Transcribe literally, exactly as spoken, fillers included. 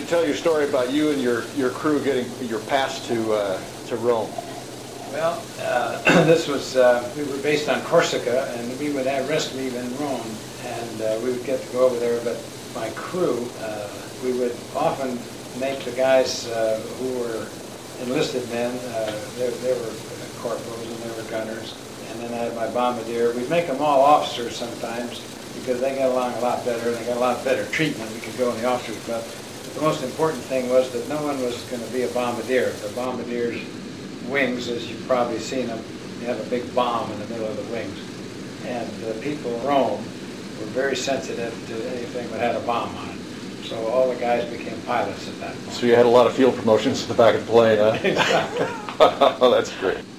tell your story about you and your, your crew getting your pass to uh, to Rome. Well, uh, this was, uh, we were based on Corsica, and we would have rest leave in Rome, and uh, we would get to go over there, but my crew, uh, we would often make the guys uh, who were enlisted men, uh, they, they were corporals and they were gunners, and then I had my bombardier. We'd make them all officers sometimes, because they got along a lot better, and they got a lot better treatment. We could go in the officers club. But the most important thing was that no one was going to be a bombardier. The bombardier's wings, as you've probably seen them, you have a big bomb in the middle of the wings. And the people in Rome were very sensitive to anything that had a bomb on it. So all the guys became pilots at that point. So you had a lot of field promotions to the back of the plane, huh? Exactly. Oh, that's great.